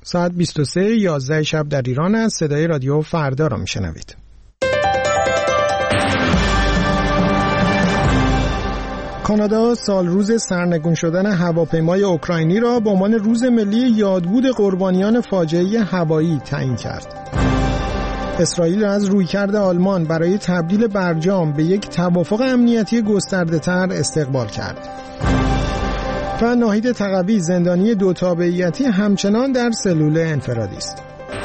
ساعت 23:11 شب در ایران است. صدای رادیو فردا را میشنوید. کانادا سالروز سرنگون شدن هواپیمای اوکراینی را به عنوان روز ملی یادبود قربانیان فاجعه هوایی تعیین کرد. اسرائیل از رویکرد آلمان برای تبدیل برجام به یک توافق امنیتی گسترده‌تر استقبال کرد. و ناهید تقوی زندانی دو تابعیتی همچنان در سلول انفرادی است.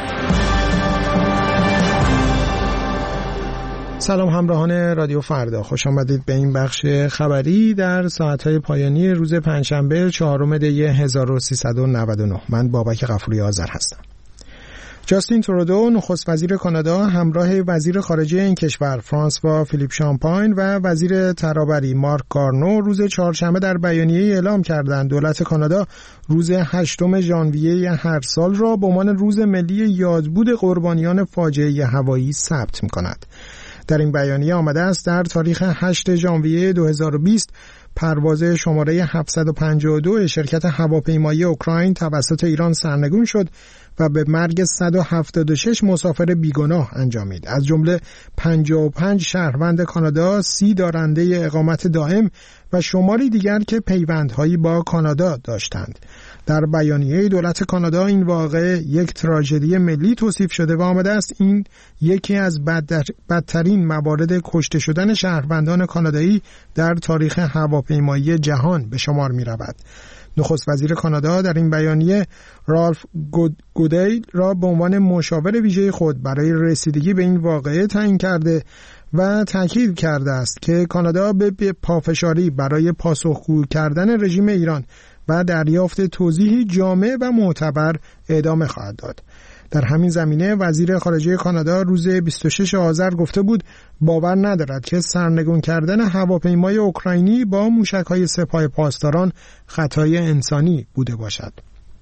سلام همراهان رادیو فردا، خوش آمدید به این بخش خبری در ساعت‌های پایانی روز پنجشنبه 4 دی 1399. من بابک غفوری آذر هستم. جاستین ترودو نخست وزیر کانادا همراه وزیر خارجه این کشور فرانسوا فیلیپ شامپاین و وزیر ترابری مارک کارنو روز چهارشنبه در بیانیه اعلام کردند دولت کانادا روز 8 ژانویه هر سال را به عنوان روز ملی یادبود قربانیان فاجعه هوایی ثبت می‌کند. در این بیانیه آمده است در تاریخ 8 ژانویه 2020 پرواز شماره 752 شرکت هواپیمایی اوکراین توسط ایران سرنگون شد و به مرگ 176 مسافر بیگناه انجامید، از جمله 55 شهروند کانادا، 30 دارنده اقامت دائم و شماری دیگر که پیوندهایی با کانادا داشتند. در بیانیه دولت کانادا این واقعه یک تراژدی ملی توصیف شده و آمده است این یکی از بدترین موارد کشته شدن شهروندان کانادایی در تاریخ هواپیمایی جهان به شمار می رود. نخست وزیر کانادا در این بیانیه رالف گودیل را به عنوان مشاور ویژه خود برای رسیدگی به این واقعه تعیین کرده و تاکید کرده است که کانادا به پافشاری برای پاسخگو کردن رژیم ایران و دریافت توضیحی جامع و معتبر ادامه خواهد داد. در همین زمینه وزیر خارجه کانادا روز 26 آذر گفته بود باور ندارد که سرنگون کردن هواپیمای اوکراینی با موشک‌های سپاه پاسداران خطای انسانی بوده باشد.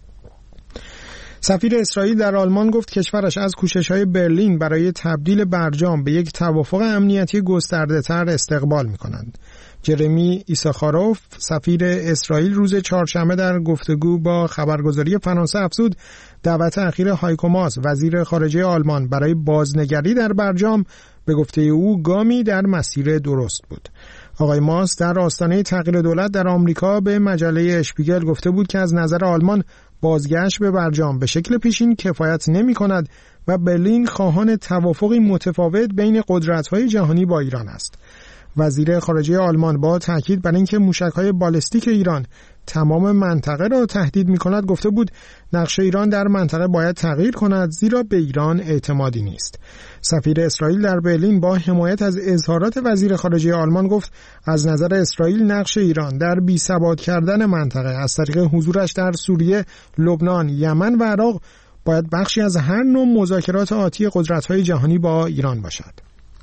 سفیر اسرائیل در آلمان گفت کشورش از کوشش‌های برلین برای تبدیل برجام به یک توافق امنیتی گسترده‌تر استقبال می‌کند. جرمی ایساخاروف سفیر اسرائیل روز چهارشنبه در گفتگو با خبرگزاری فرانسه افزود دعوت اخیر هایکو ماس وزیر خارجه آلمان برای بازنگری در برجام به گفته او گامی در مسیر درست بود. آقای ماس در آستانه تغییر دولت در آمریکا به مجله اشپیگل گفته بود که از نظر آلمان بازگشت به برجام به شکل پیشین کفایت نمی کند و برلین خواهان توافقی متفاوت بین قدرت‌های جهانی با ایران است. وزیر خارجه آلمان با تاکید بر اینکه موشک‌های بالستیک ایران تمام منطقه را تهدید می‌کند گفته بود نقش ایران در منطقه باید تغییر کند زیرا به ایران اعتمادی نیست. سفیر اسرائیل در برلین با حمایت از اظهارات وزیر خارجه آلمان گفت از نظر اسرائیل نقش ایران در بی‌ثبات کردن منطقه از طریق حضورش در سوریه، لبنان، یمن و عراق باید بخشی از هر نوع مذاکرات آتی قدرت‌های جهانی با ایران باشد.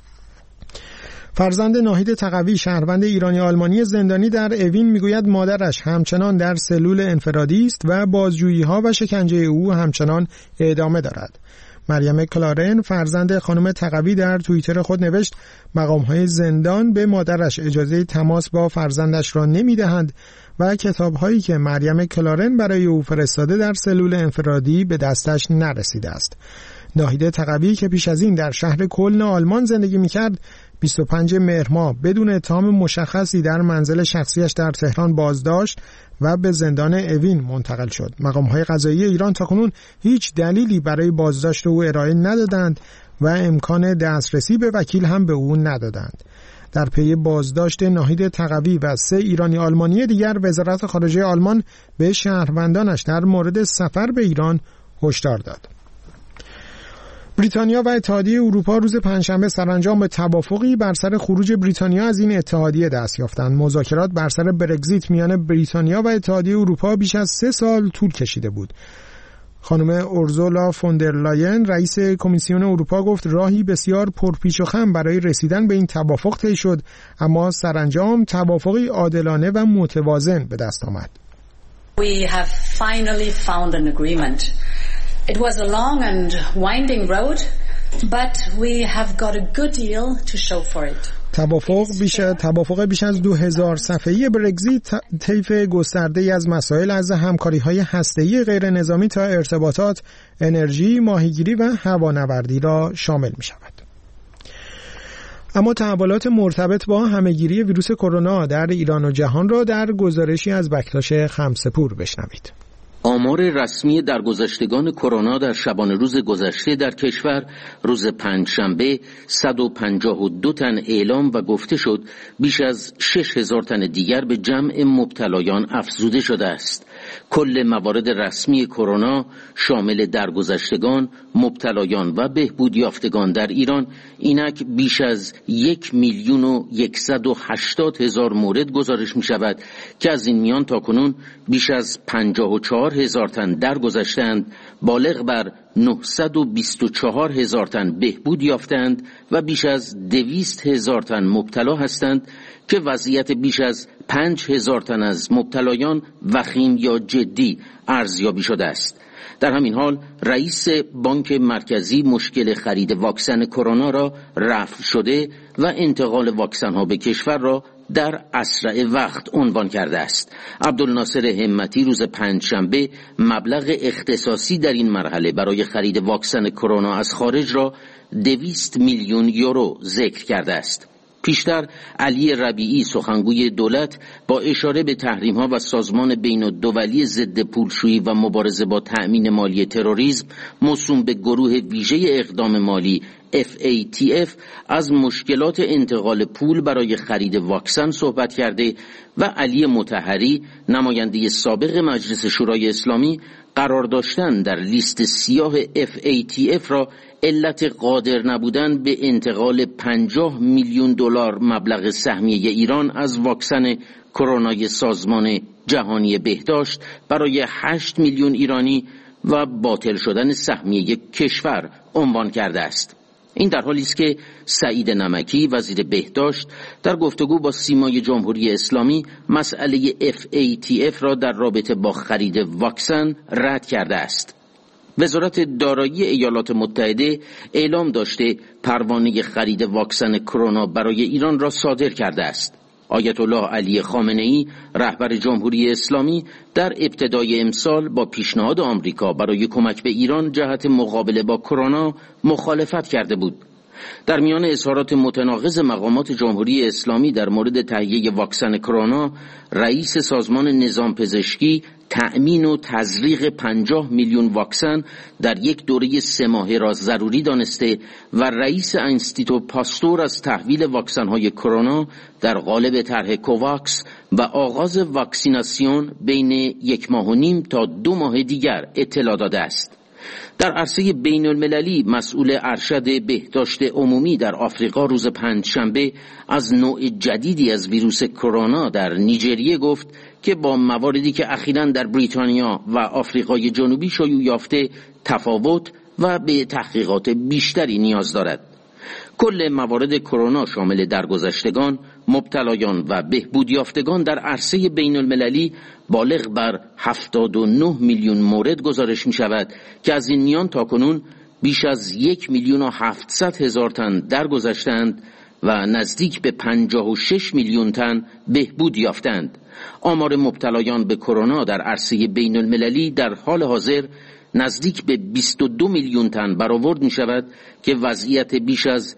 فرزند ناهید تقوی شهروند ایرانی آلمانی زندانی در اوین میگوید مادرش همچنان در سلول انفرادی است و بازجویی‌ها و شکنجه او همچنان ادامه دارد. مریم کلارن فرزند خانم تقوی در توییتر خود نوشت مقام‌های زندان به مادرش اجازه تماس با فرزندش را نمی‌دهند و کتاب‌هایی که مریم کلارن برای او فرستاده در سلول انفرادی به دستش نرسیده است. ناهید تقوی که پیش از این در شهر کلن آلمان زندگی می‌کرد 25 مهر ماه بدون اتهام مشخصی در منزل شخصیش در تهران بازداشت و به زندان اوین منتقل شد. مقام‌های قضایی ایران تاکنون هیچ دلیلی برای بازداشت او ارائه ندادند و امکان دسترسی به وکیل هم به او ندادند. در پی بازداشت ناهید تقوی و 3 ایرانی آلمانی دیگر وزارت خارجه آلمان به شهروندانش در مورد سفر به ایران هشدار داد. بریتانیا و اتحادیه اروپا روز پنجشنبه سرانجام به توافقی بر سر خروج بریتانیا از این اتحادیه دست یافتند. مذاکرات بر سر برگزیت میان بریتانیا و اتحادیه اروپا بیش از 3 سال طول کشیده بود. خانم اورزولا فوندرلاین رئیس کمیسیون اروپا گفت راهی بسیار پرپیچ و خم برای رسیدن به این توافق طی شد، اما سرانجام توافقی عادلانه و متوازن به دست آمد. We have finally found an agreement. It was a long and winding road, but we have got a good deal to show for it. توافق بیش از 2000 صفحه‌ای برگزیت طیف گسترده‌ای از مسائل از همکاری‌های هسته‌ای غیر نظامی تا ارتباطات، انرژی، ماهیگیری و هوانوردی را شامل می‌شود. اما تحولات مرتبط با همه‌گیری ویروس کرونا در ایران و جهان را در گزارشی از بکتاش خمسه‌پور بشنوید. آمار رسمی درگذشتگان کرونا در شبانه روز گذشته در کشور روز پنجشنبه 152 تن اعلام و گفته شد، بیش از 6000 تن دیگر به جمع مبتلایان افزوده شده است. کل موارد رسمی کرونا شامل درگذشتگان، مبتلایان و بهبود یافتگان در ایران اینک بیش از 1,180,000 مورد گزارش می شود که از این میان تاکنون بیش از 54,000 تن درگذشتند، بالغ بر 924,000 تن بهبود یافتند و بیش از 200,000 تن مبتلا هستند که وضعیت بیش از 5,000 تن از مبتلایان وخیم یا جدی ارزیابی شده است. در همین حال رئیس بانک مرکزی مشکل خرید واکسن کرونا را رفع شده و انتقال واکسن ها به کشور را در اسرع وقت عنوان کرده است. عبدالناصر همتی روز پنجشنبه مبلغ اختصاصی در این مرحله برای خرید واکسن کرونا از خارج را 200 میلیون یورو ذکر کرده است. پیشتر علی ربیعی سخنگوی دولت با اشاره به تحریم‌ها و سازمان بین‌الدولی ضد پولشویی و مبارزه با تأمین مالی تروریسم موسوم به گروه ویژه اقدام مالی FATF از مشکلات انتقال پول برای خرید واکسن صحبت کرده و علی مطهری نماینده سابق مجلس شورای اسلامی قرار داشتن در لیست سیاه FATF را علت قادر نبودن به انتقال 50 میلیون دلار مبلغ سهمیه ایران از واکسن کرونای سازمان جهانی بهداشت برای 8 میلیون ایرانی و باطل شدن سهمیه کشور عنوان کرده است. این در حالی است که سعید نمکی وزیر بهداشت در گفتگو با سیمای جمهوری اسلامی مسئله FATF را در رابطه با خرید واکسن رد کرده است. وزارت دارایی ایالات متحده اعلام داشته پروانه خرید واکسن کرونا برای ایران را صادر کرده است. آیت الله علی خامنه‌ای رهبر جمهوری اسلامی در ابتدای امسال با پیشنهاد آمریکا برای کمک به ایران جهت مقابله با کرونا مخالفت کرده بود. در میان اظهارات متناقض مقامات جمهوری اسلامی در مورد تهیه واکسن کرونا، رئیس سازمان نظام پزشکی تأمین و تزریق 50 میلیون واکسن در یک دوره 3 ماهه را ضروری دانسته و رئیس انستیتو پاستور از تحویل واکسن‌های کرونا در قالب طرح کوواکس و آغاز واکسیناسیون بین 1.5 ماه تا 2 ماه دیگر اطلاع داده است. در عرصه بین المللی مسئول ارشد بهداشت عمومی در آفریقا روز پنجشنبه از نوع جدیدی از ویروس کرونا در نیجریه گفت که با مواردی که اخیراً در بریتانیا و آفریقای جنوبی شیوع یافته تفاوت و به تحقیقات بیشتری نیاز دارد. کل موارد کرونا شامل درگذشتگان، مبتلایان و بهبود یافتگان در عرصه بین المللی بالغ بر 79 میلیون مورد گزارش می شود که از این میان تاکنون بیش از 1,700,000 تن درگذشتند و نزدیک به 56 میلیون تن بهبود یافتند. آمار مبتلایان به کرونا در عرصه بین المللی در حال حاضر نزدیک به 22 میلیون تن برآورد می شود که وضعیت بیش از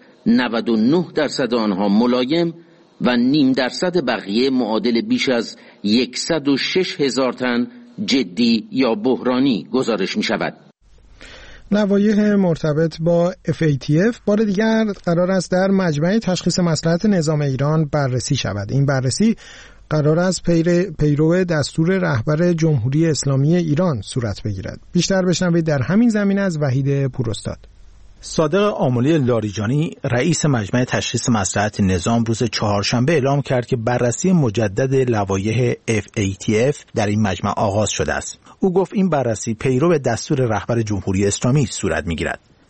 99% آنها ملایم و 0.5% بقیه معادل بیش از 106,000 تن جدی یا بحرانی گزارش می شود. لوایح مرتبط با FATF بار دیگر قرار است در مجمع تشخیص مصلحت نظام ایران بررسی شود. این بررسی قرار است پیرو دستور رهبر جمهوری اسلامی ایران صورت بگیرد. بیشتر بشنوید در همین زمینه از وحید پوراستاد. صادق آملی لاریجانی رئیس مجمع تشخیص مصلحت نظام روز چهارشنبه اعلام کرد که بررسی مجدد لوایح FATF در این مجمع آغاز شده است. او گفت این بررسی پیرو دستور رهبر جمهوری اسلامی صورت می‌گیرد.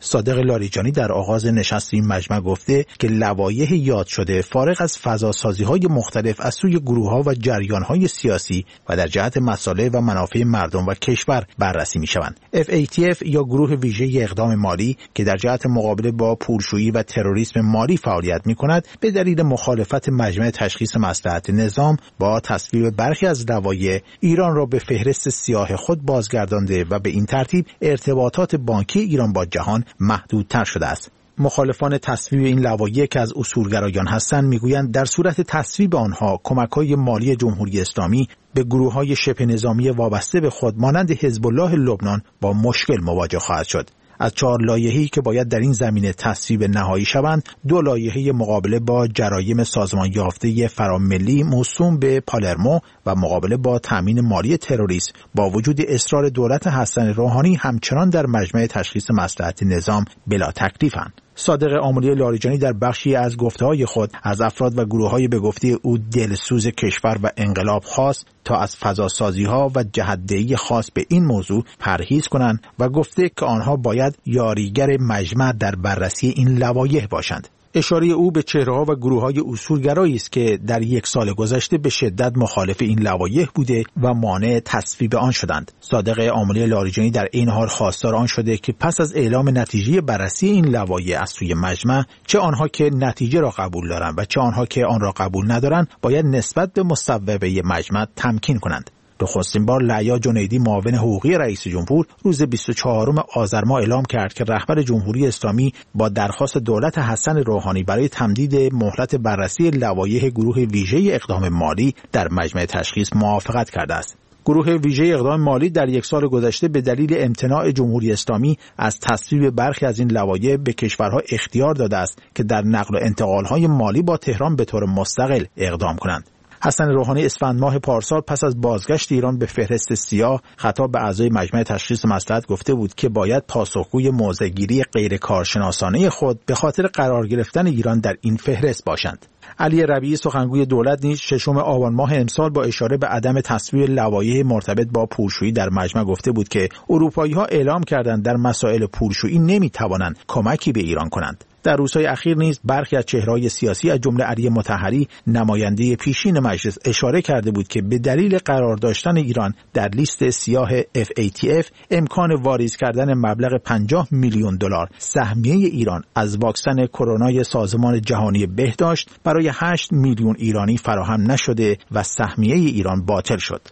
صادق لاریجانی در آغاز نشست این مجمع گفته که لوایح یاد شده فارغ از فضاسازی‌های مختلف از سوی گروه‌ها و جریان‌های سیاسی و در جهت مصالح و منافع مردم و کشور بررسی می‌شوند. FATF یا گروه ویژه اقدام مالی که در جهت مقابله با پولشویی و تروریسم مالی فعالیت می‌کند، به دلیل مخالفت مجمع تشخیص مصلحت نظام با تصویب برخی از لوایح ایران را به فهرست سیاه خود بازگردانده و به این ترتیب ارتباطات بانکی ایران با جهان محدودتر شده است. مخالفان تصویب این لوایح که از اصولگرایان هستند میگویند در صورت تصویب آنها کمک‌های مالی جمهوری اسلامی به گروه‌های شبه نظامی وابسته به خود مانند حزب الله لبنان با مشکل مواجه خواهد شد. از 4 لایحه‌ای که باید در این زمینه تصویب نهایی شوند، 2 لایحه مقابله با جرایم سازمان یافته فراملی موسوم به پالرمو و مقابله با تامین مالی تروریسم با وجود اصرار دولت حسن روحانی همچنان در مجمع تشخیص مصلحت نظام بلا تکلیفند. صادق آملی لاریجانی در بخشی از گفته‌های خود از افراد و گروه‌های به گفته او دلسوز کشور و انقلاب خواست تا از فضاسازی‌ها و جهت‌دهی خاص به این موضوع پرهیز کنند و گفته که آنها باید یاریگر مجمع در بررسی این لوایح باشند. اشاره او به چهره‌ها و گروه‌های اصولگرایی است که در 1 سال گذشته به شدت مخالف این لوایح بوده و مانع تصویب آن شدند. صادق آملی لاریجانی در این حال خواستار آن شده که پس از اعلام نتیجه بررسی این لوایح از سوی مجمع، چه آنها که نتیجه را قبول دارند و چه آنها که آن را قبول ندارند، باید نسبت به مصوبه مجمع تمکین کنند. نخستین بار لعیا جنیدی معاون حقوقی رئیس جمهور روز 24 آذر ماه اعلام کرد که رهبر جمهوری اسلامی با درخواست دولت حسن روحانی برای تمدید مهلت بررسی لوایح گروه ویژه اقدام مالی در مجمع تشخیص موافقت کرده است. گروه ویژه اقدام مالی در 1 سال گذشته به دلیل امتناع جمهوری اسلامی از تصویب برخی از این لوایح به کشورها اختیار داده است که در نقل و انتقال‌های مالی با تهران به طور مستقل اقدام کنند. حسن روحانی اسفند ماه پارسال پس از بازگشت ایران به فهرست سیاه خطاب به اعضای مجمع تشخیص مصلحت گفته بود که باید پاسخگوی موضع‌گیری غیر کارشناسانه خود به خاطر قرار گرفتن ایران در این فهرست باشند. علی ربیعی سخنگوی دولت نیز 6 آبان ماه امسال با اشاره به عدم تصویب لوایح مرتبط با پولشویی در مجمع گفته بود که اروپایی‌ها اعلام کردند در مسائل پولشویی نمی‌توانند کمکی به ایران کنند. در روزهای اخیر نیز برخی از چهره‌های سیاسی از جمله علی مطهری نماینده پیشین مجلس اشاره کرده بود که به دلیل قرار داشتن ایران در لیست سیاه FATF امکان واریز کردن مبلغ 50 میلیون دلار سهمیه ایران از واکسن کرونای سازمان جهانی بهداشت برای 8 میلیون ایرانی فراهم نشده و سهمیه ایران باطل شد.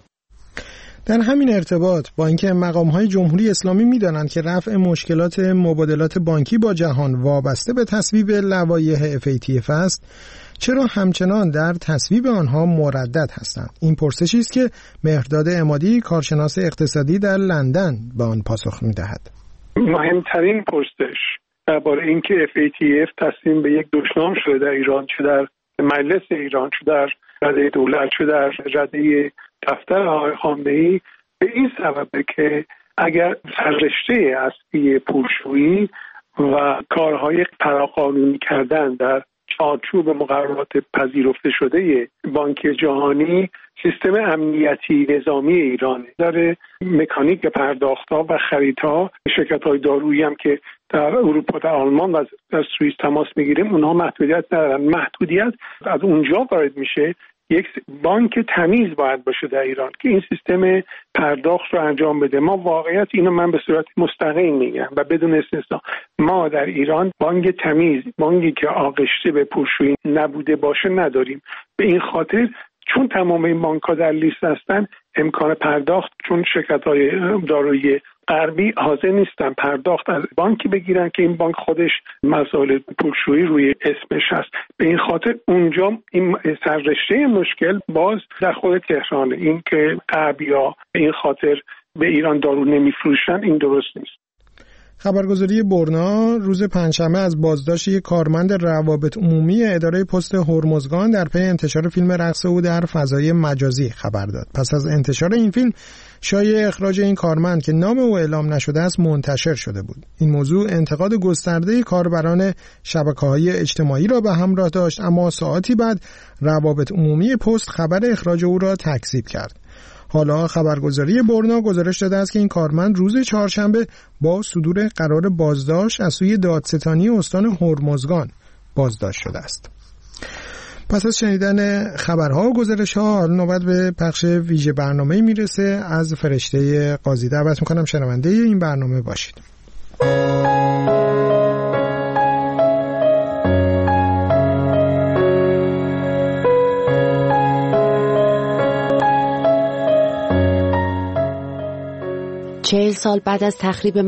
در همین ارتباط با اینکه مقام‌های جمهوری اسلامی می‌دانند که رفع مشکلات مبادلات بانکی با جهان وابسته به تصویب لوایح FATF است، چرا همچنان در تصویب آنها مردد هستند؟ این پرسشی است که مهرداد عمادی کارشناس اقتصادی در لندن به آن پاسخ می‌دهد. مهمترین پرسش درباره اینکه FATF تصمیم به یک دشنام شده در ایران، چه در مجلس ایران، چه در رده دولت، چه در رده دفتر آقای خامنه‌ای، به این سببه که اگر سررشته اصلی پولشویی و کارهای فراقانونی کردن در چارچوب مقررات پذیرفته شده بانک جهانی سیستم امنیتی نظامی ایران داره، مکانیک پرداخت‌ها و خریدها، شرکت‌های دارویی هم که در اروپا، در آلمان و در سوئیس تماس می‌گیریم، اونها محدودیت ندارن. محدودیت از اونجا وارد میشه یک بانک تمیز باید باشه در ایران که این سیستم پرداخت رو انجام بده. ما واقعیت اینو من به صورت مستقیم میگم و بدون استثنا، ما در ایران بانک تمیز، بانکی که آغشته به پولشویی نبوده باشه نداریم. به این خاطر چون تمام این بانک‌ها در لیست هستن، امکان پرداخت، چون شرکت‌های دارویی غربی حاضر نیستن پرداخت از بانکی بگیرن که این بانک خودش مسائل پولشویی روی اسمش هست. به این خاطر اونجا این سررشته مشکل باز در خود تهرانه. این که غربی‌ها به این خاطر به ایران دارو نمیفروشن، این درست نیست. خبرگزاری برنا روز پنجشنبه از بازداشت یک کارمند روابط عمومی اداره پست هرمزگان در پی انتشار فیلم رقص او در فضای مجازی خبر داد. پس از انتشار این فیلم، شایعه اخراج این کارمند که نام او اعلام نشده است منتشر شده بود. این موضوع انتقاد گسترده کاربران شبکه‌های اجتماعی را به همراه داشت، اما ساعتی بعد روابط عمومی پست خبر اخراج او را تکذیب کرد. حالا خبرگزاری برنا گزارش داده است که این کارمند روز چهارشنبه با صدور قرار بازداشت از سوی دادستانی استان هرمزگان بازداشت شده است. پس از شنیدن خبرها و گزارش‌ها نوبت به پخش ویژه برنامه میرسه از فرشته قاضی. دعوت میکنم شنونده این برنامه باشید. چهل سال بعد از تخریب